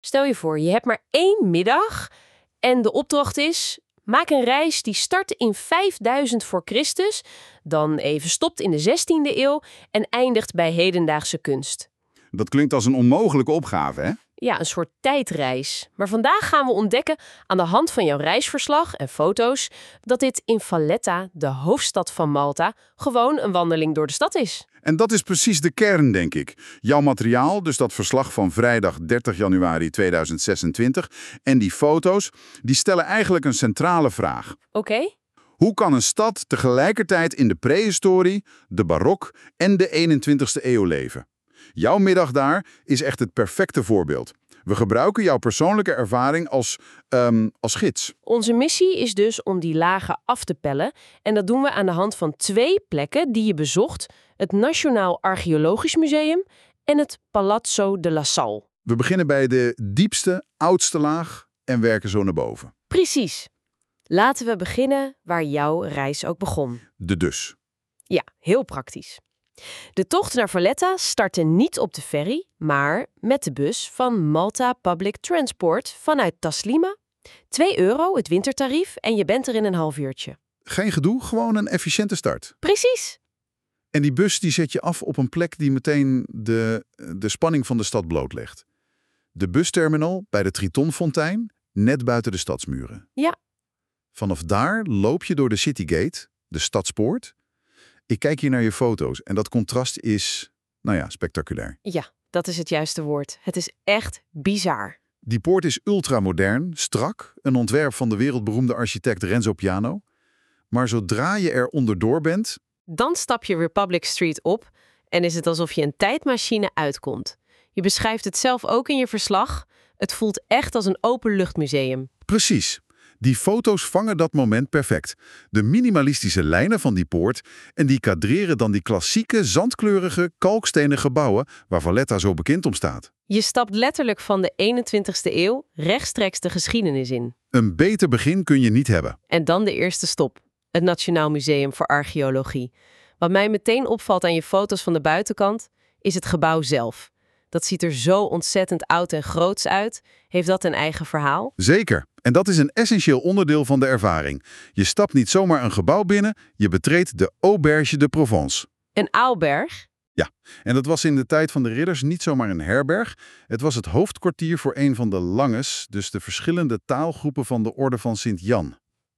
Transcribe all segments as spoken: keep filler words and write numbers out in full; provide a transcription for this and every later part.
Stel je voor, je hebt maar één middag en de opdracht is: maak een reis die start in vijfduizend voor Christus, dan even stopt in de zestiende eeuw en eindigt bij hedendaagse kunst. Dat klinkt als een onmogelijke opgave, hè? Ja, een soort tijdreis. Maar vandaag gaan we ontdekken aan de hand van jouw reisverslag en foto's dat dit in Valletta, de hoofdstad van Malta, gewoon een wandeling door de stad is. En dat is precies de kern, denk ik. Jouw materiaal, dus dat verslag van vrijdag dertig januari tweeduizend zesentwintig, en die foto's, die stellen eigenlijk een centrale vraag. Oké? Okay? Hoe kan een stad tegelijkertijd in de prehistorie, de barok en de eenentwintigste eeuw leven? Jouw middag daar is echt het perfecte voorbeeld. We gebruiken jouw persoonlijke ervaring als, um, als gids. Onze missie is dus om die lagen af te pellen. En dat doen we aan de hand van twee plekken die je bezocht: het Nationaal Archeologisch Museum en het Palazzo de la Salle. We beginnen bij de diepste, oudste laag en werken zo naar boven. Precies. Laten we beginnen waar jouw reis ook begon. De dus. Ja, heel praktisch. De tocht naar Valletta startte niet op de ferry, maar met de bus van Malta Public Transport vanuit Taslima. twee euro het wintertarief en je bent er in een half uurtje. Geen gedoe, gewoon een efficiënte start. Precies. En die bus die zet je af op een plek die meteen de, de spanning van de stad blootlegt. De busterminal bij de Tritonfontein, net buiten de stadsmuren. Ja. Vanaf daar loop je door de Citygate, de stadspoort. Ik kijk hier naar je foto's en dat contrast is, nou ja, spectaculair. Ja, dat is het juiste woord. Het is echt bizar. Die poort is ultramodern, strak, een ontwerp van de wereldberoemde architect Renzo Piano. Maar zodra je er onderdoor bent... Dan stap je Republic Street op en is het alsof je een tijdmachine uitkomt. Je beschrijft het zelf ook in je verslag. Het voelt echt als een openluchtmuseum. Precies. Die foto's vangen dat moment perfect. De minimalistische lijnen van die poort en die kadreren dan die klassieke, zandkleurige, kalkstenen gebouwen waar Valletta zo bekend om staat. Je stapt letterlijk van de eenentwintigste eeuw rechtstreeks de geschiedenis in. Een beter begin kun je niet hebben. En dan de eerste stop. Het Nationaal Museum voor Archeologie. Wat mij meteen opvalt aan je foto's van de buitenkant is het gebouw zelf. Dat ziet er zo ontzettend oud en groots uit. Heeft dat een eigen verhaal? Zeker. En dat is een essentieel onderdeel van de ervaring. Je stapt niet zomaar een gebouw binnen, je betreedt de Auberge de Provence. Een Auberge? Ja, en dat was in de tijd van de ridders niet zomaar een herberg. Het was het hoofdkwartier voor een van de langes, dus de verschillende taalgroepen van de Orde van Sint-Jan.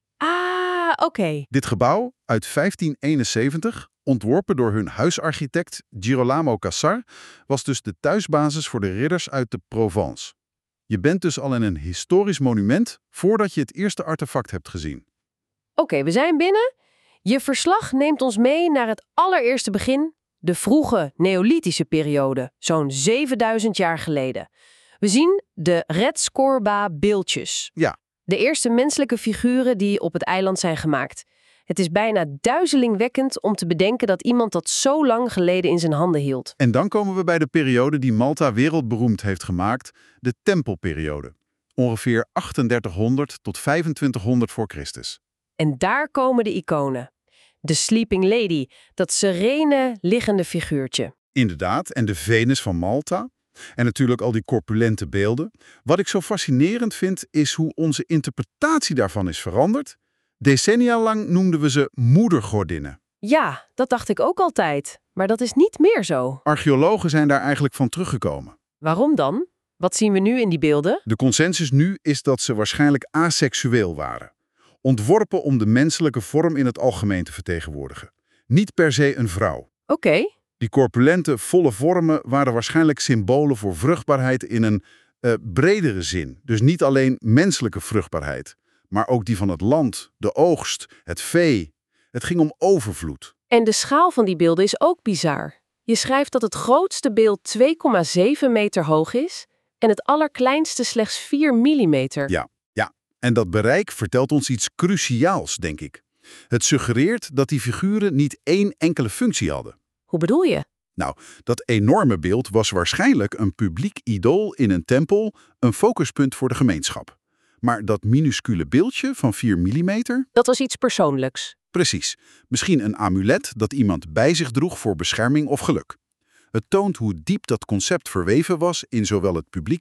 Ah, oké. Okay. Dit gebouw uit vijftien eenenzeventig, ontworpen door hun huisarchitect Girolamo Cassar, was dus de thuisbasis voor de ridders uit de Provence. Je bent dus al in een historisch monument voordat je het eerste artefact hebt gezien. Oké, okay, we zijn binnen. Je verslag neemt ons mee naar het allereerste begin, de vroege Neolithische periode, zo'n zevenduizend jaar geleden. We zien de Retscorba-beeldjes. Ja. De eerste menselijke figuren die op het eiland zijn gemaakt. Het is bijna duizelingwekkend om te bedenken dat iemand dat zo lang geleden in zijn handen hield. En dan komen we bij de periode die Malta wereldberoemd heeft gemaakt, de Tempelperiode. Ongeveer achtendertighonderd tot vijfentwintighonderd voor Christus. En daar komen de iconen. De Sleeping Lady, dat serene, liggende figuurtje. Inderdaad, en de Venus van Malta. En natuurlijk al die corpulente beelden. Wat ik zo fascinerend vind, is hoe onze interpretatie daarvan is veranderd. Decennia lang noemden we ze moedergodinnen. Ja, dat dacht ik ook altijd. Maar dat is niet meer zo. Archeologen zijn daar eigenlijk van teruggekomen. Waarom dan? Wat zien we nu in die beelden? De consensus nu is dat ze waarschijnlijk aseksueel waren. Ontworpen om de menselijke vorm in het algemeen te vertegenwoordigen. Niet per se een vrouw. Oké. Okay. Die corpulente, volle vormen waren waarschijnlijk symbolen voor vruchtbaarheid in een uh, bredere zin. Dus niet alleen menselijke vruchtbaarheid, maar ook die van het land, de oogst, het vee. Het ging om overvloed. En de schaal van die beelden is ook bizar. Je schrijft dat het grootste beeld twee komma zeven meter hoog is en het allerkleinste slechts vier millimeter. Ja, ja. En dat bereik vertelt ons iets cruciaals, denk ik. Het suggereert dat die figuren niet één enkele functie hadden. Hoe bedoel je? Nou, dat enorme beeld was waarschijnlijk een publiek idool in een tempel, een focuspunt voor de gemeenschap. Maar dat minuscule beeldje van vier millimeter... Dat was iets persoonlijks. Precies. Misschien een amulet dat iemand bij zich droeg voor bescherming of geluk. Het toont hoe diep dat concept verweven was in zowel het publieke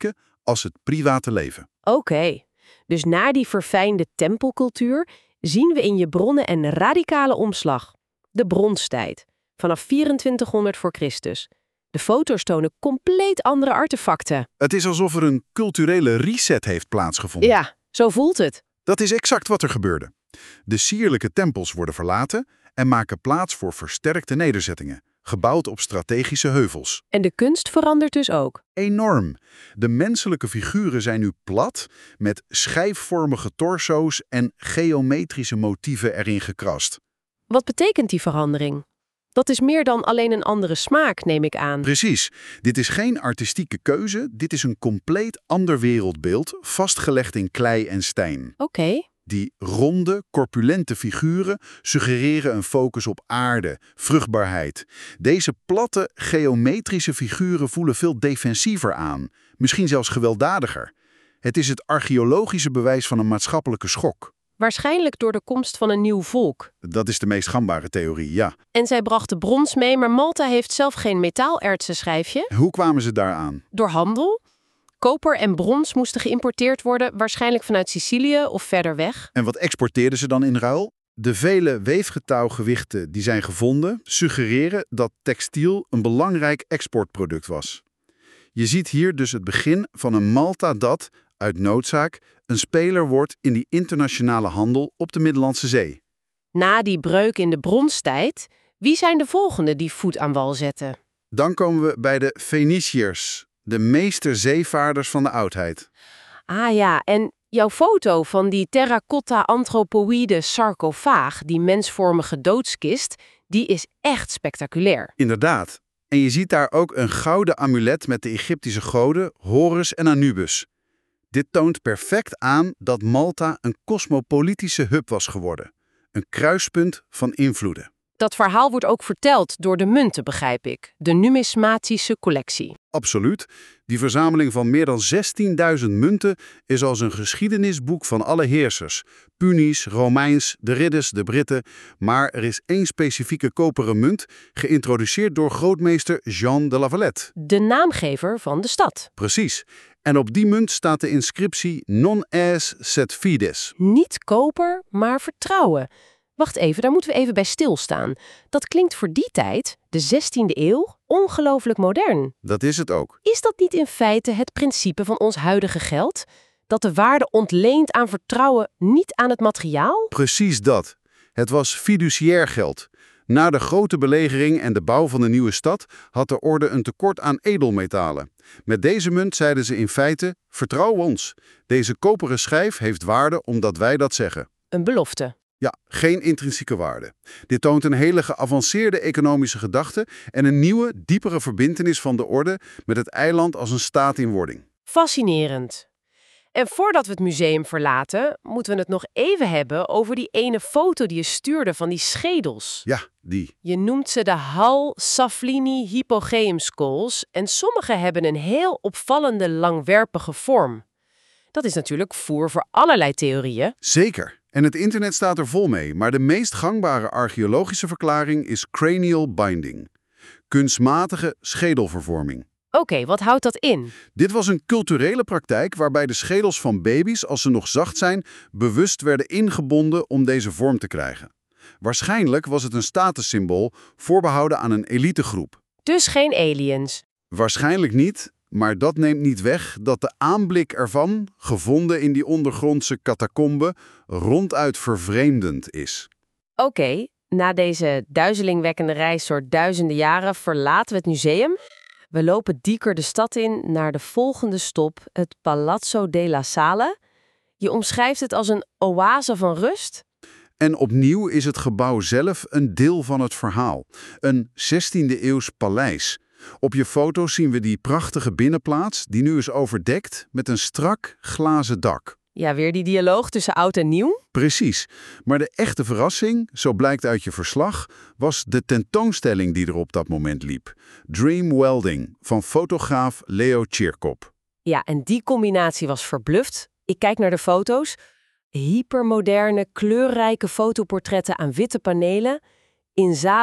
als het private leven. Oké, dus na die verfijnde tempelcultuur zien we in je bronnen een radicale omslag. De bronstijd, vanaf vierentwintighonderd voor Christus. De foto's tonen compleet andere artefacten. Het is alsof er een culturele reset heeft plaatsgevonden. Ja, zo voelt het. Dat is exact wat er gebeurde. De sierlijke tempels worden verlaten en maken plaats voor versterkte nederzettingen, gebouwd op strategische heuvels. En de kunst verandert dus ook. Enorm. De menselijke figuren zijn nu plat, met schijfvormige torso's en geometrische motieven erin gekrast. Wat betekent die verandering? Dat is meer dan alleen een andere smaak, neem ik aan. Precies. Dit is geen artistieke keuze, dit is een compleet ander wereldbeeld, vastgelegd in klei en steen. Oké. Okay. Die ronde, corpulente figuren suggereren een focus op aarde, vruchtbaarheid. Deze platte, geometrische figuren voelen veel defensiever aan, misschien zelfs gewelddadiger. Het is het archeologische bewijs van een maatschappelijke schok. Waarschijnlijk door de komst van een nieuw volk. Dat is de meest gangbare theorie, ja. En zij brachten brons mee, maar Malta heeft zelf geen metaalertsen, schrijf je? Hoe kwamen ze daaraan? Door handel. Koper en brons moesten geïmporteerd worden, waarschijnlijk vanuit Sicilië of verder weg. En wat exporteerden ze dan in ruil? De vele weefgetouwgewichten die zijn gevonden suggereren dat textiel een belangrijk exportproduct was. Je ziet hier dus het begin van een Malta dat, uit noodzaak, een speler wordt in die internationale handel op de Middellandse Zee. Na die breuk in de bronstijd, wie zijn de volgende die voet aan wal zetten? Dan komen we bij de Feniciërs, de meesterzeevaarders van de oudheid. Ah ja, en jouw foto van die terracotta anthropoïde sarcofaag, die mensvormige doodskist, die is echt spectaculair. Inderdaad. En je ziet daar ook een gouden amulet met de Egyptische goden Horus en Anubis. Dit toont perfect aan dat Malta een cosmopolitische hub was geworden. Een kruispunt van invloeden. Dat verhaal wordt ook verteld door de munten, begrijp ik. De numismatische collectie. Absoluut. Die verzameling van meer dan zestienduizend munten is als een geschiedenisboek van alle heersers. Punisch, Romeins, de ridders, de Britten. Maar er is één specifieke koperen munt, geïntroduceerd door grootmeester Jean de La Valette. De naamgever van de stad. Precies. En op die munt staat de inscriptie non est sed fides. Niet koper, maar vertrouwen. Wacht even, daar moeten we even bij stilstaan. Dat klinkt voor die tijd, de zestiende eeuw, ongelooflijk modern. Dat is het ook. Is dat niet in feite het principe van ons huidige geld? Dat de waarde ontleent aan vertrouwen, niet aan het materiaal? Precies dat. Het was fiduciair geld. Na de grote belegering en de bouw van de nieuwe stad had de orde een tekort aan edelmetalen. Met deze munt zeiden ze in feite, vertrouw ons. Deze koperen schijf heeft waarde omdat wij dat zeggen. Een belofte. Ja, geen intrinsieke waarde. Dit toont een hele geavanceerde economische gedachte en een nieuwe, diepere verbintenis van de orde met het eiland als een staat in wording. Fascinerend. En voordat we het museum verlaten, moeten we het nog even hebben over die ene foto die je stuurde van die schedels. Ja, die. Je noemt ze de Hall-Saflieni Hypogeum Skulls en sommige hebben een heel opvallende langwerpige vorm. Dat is natuurlijk voer voor allerlei theorieën. Zeker. En het internet staat er vol mee, maar de meest gangbare archeologische verklaring is cranial binding. Kunstmatige schedelvervorming. Oké, okay, wat houdt dat in? Dit was een culturele praktijk waarbij de schedels van baby's, als ze nog zacht zijn, bewust werden ingebonden om deze vorm te krijgen. Waarschijnlijk was het een statussymbool voorbehouden aan een elitegroep. Dus geen aliens? Waarschijnlijk niet, maar dat neemt niet weg dat de aanblik ervan, gevonden in die ondergrondse catacombe, ronduit vervreemdend is. Oké, okay, na deze duizelingwekkende reis door duizenden jaren verlaten we het museum. We lopen dieper de stad in naar de volgende stop, het Palazzo della Sala. Je omschrijft het als een oase van rust. En opnieuw is het gebouw zelf een deel van het verhaal. Een zestiende-eeuws paleis. Op je foto zien we die prachtige binnenplaats die nu is overdekt met een strak glazen dak. Ja, weer die dialoog tussen oud en nieuw? Precies. Maar de echte verrassing, zo blijkt uit je verslag, was de tentoonstelling die er op dat moment liep. Dream Welding van fotograaf Leo Tchirkop. Ja, en die combinatie was verbluft. Ik kijk naar de foto's. Hypermoderne, kleurrijke fotoportretten aan witte panelen in zalen met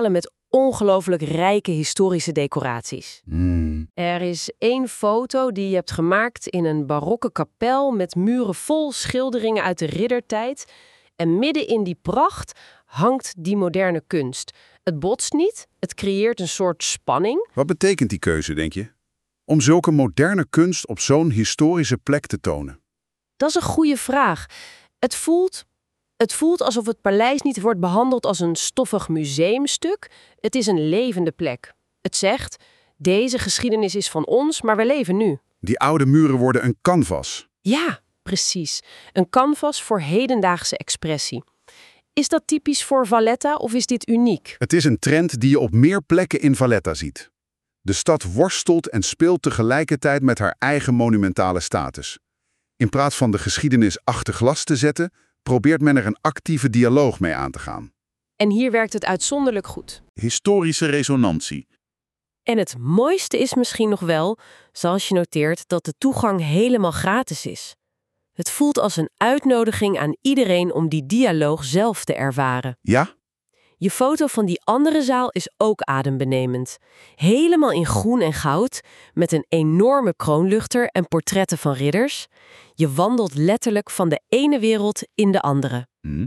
ongelooflijk rijke historische decoraties. Hmm. Er is één foto die je hebt gemaakt in een barokke kapel met muren vol schilderingen uit de riddertijd. En midden in die pracht hangt die moderne kunst. Het botst niet, het creëert een soort spanning. Wat betekent die keuze, denk je? Om zulke moderne kunst op zo'n historische plek te tonen? Dat is een goede vraag. Het voelt, het voelt alsof het paleis niet wordt behandeld als een stoffig museumstuk. Het is een levende plek. Het zegt, deze geschiedenis is van ons, maar we leven nu. Die oude muren worden een canvas. Ja, precies. Een canvas voor hedendaagse expressie. Is dat typisch voor Valletta of is dit uniek? Het is een trend die je op meer plekken in Valletta ziet. De stad worstelt en speelt tegelijkertijd met haar eigen monumentale status. In plaats van de geschiedenis achter glas te zetten, probeert men er een actieve dialoog mee aan te gaan. En hier werkt het uitzonderlijk goed. Historische resonantie. En het mooiste is misschien nog wel, zoals je noteert, dat de toegang helemaal gratis is. Het voelt als een uitnodiging aan iedereen om die dialoog zelf te ervaren. Ja? Je foto van die andere zaal is ook adembenemend. Helemaal in groen en goud, met een enorme kroonluchter en portretten van ridders. Je wandelt letterlijk van de ene wereld in de andere. Hm.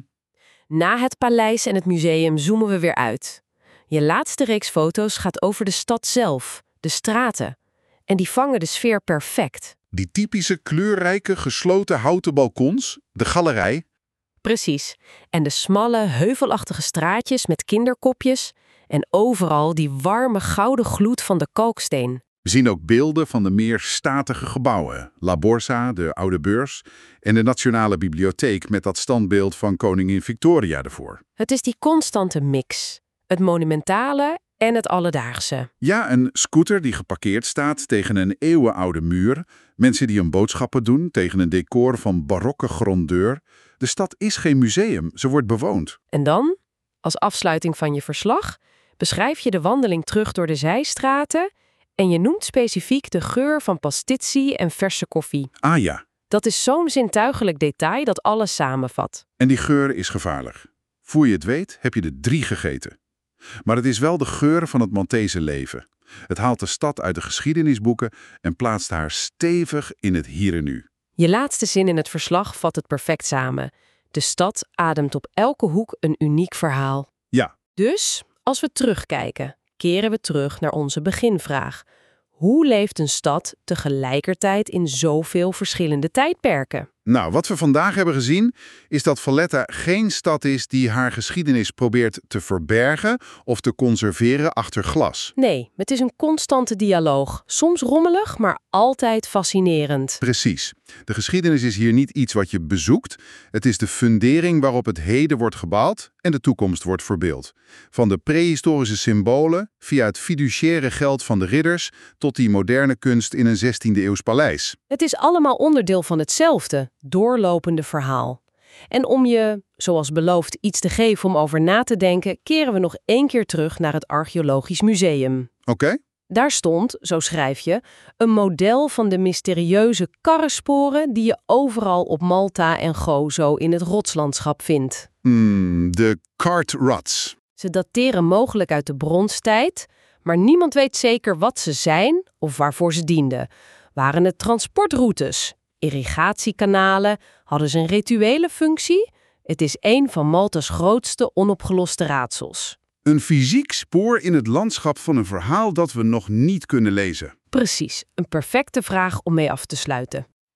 Na het paleis en het museum zoomen we weer uit. Je laatste reeks foto's gaat over de stad zelf, de straten. En die vangen de sfeer perfect. Die typische kleurrijke gesloten houten balkons, de galerij. Precies. En de smalle, heuvelachtige straatjes met kinderkopjes. En overal die warme gouden gloed van de kalksteen. We zien ook beelden van de meer statige gebouwen. La Borsa, de Oude Beurs en de Nationale Bibliotheek met dat standbeeld van koningin Victoria ervoor. Het is die constante mix. Het monumentale en het alledaagse. Ja, een scooter die geparkeerd staat tegen een eeuwenoude muur. Mensen die hun boodschappen doen tegen een decor van barokke grandeur. De stad is geen museum, ze wordt bewoond. En dan, als afsluiting van je verslag, beschrijf je de wandeling terug door de zijstraten en je noemt specifiek de geur van pastitie en verse koffie. Ah ja, Dat is zo'n zintuigelijk detail dat alles samenvat. en die geur is gevaarlijk. Voor je het weet heb je er drie gegeten. Maar het is wel de geur van het Maltese leven. Het haalt de stad uit de geschiedenisboeken en plaatst haar stevig in het hier en nu. Je laatste zin in het verslag vat het perfect samen. De stad ademt op elke hoek een uniek verhaal. Ja, Dus, als we terugkijken, keren we terug naar onze beginvraag. Hoe leeft een stad tegelijkertijd in zoveel verschillende tijdperken? nou, wat we vandaag hebben gezien is dat Valletta geen stad is die haar geschiedenis probeert te verbergen of te conserveren achter glas. Nee, het is een constante dialoog. Soms rommelig, maar altijd fascinerend. Precies. De geschiedenis is hier niet iets wat je bezoekt. Het is de fundering waarop het heden wordt gebouwd en de toekomst wordt verbeeld. Van de prehistorische symbolen, via het fiduciaire geld van de ridders, tot die moderne kunst in een zestiende eeuws paleis. Het is allemaal onderdeel van hetzelfde, doorlopende verhaal. En om je, zoals beloofd, iets te geven om over na te denken, keren we nog één keer terug naar het Archeologisch Museum. Oké? Daar stond, zo schrijf je, een model van de mysterieuze karrensporen die je overal op Malta en Gozo in het rotslandschap vindt. Hmm, de cart ruts. Ze dateren mogelijk uit de bronstijd, maar niemand weet zeker wat ze zijn of waarvoor ze dienden. Waren het transportroutes? Irrigatiekanalen? Hadden ze een rituele functie? Het is een van Malta's grootste onopgeloste raadsels. Een fysiek spoor in het landschap van een verhaal dat we nog niet kunnen lezen. Precies, een perfecte vraag om mee af te sluiten.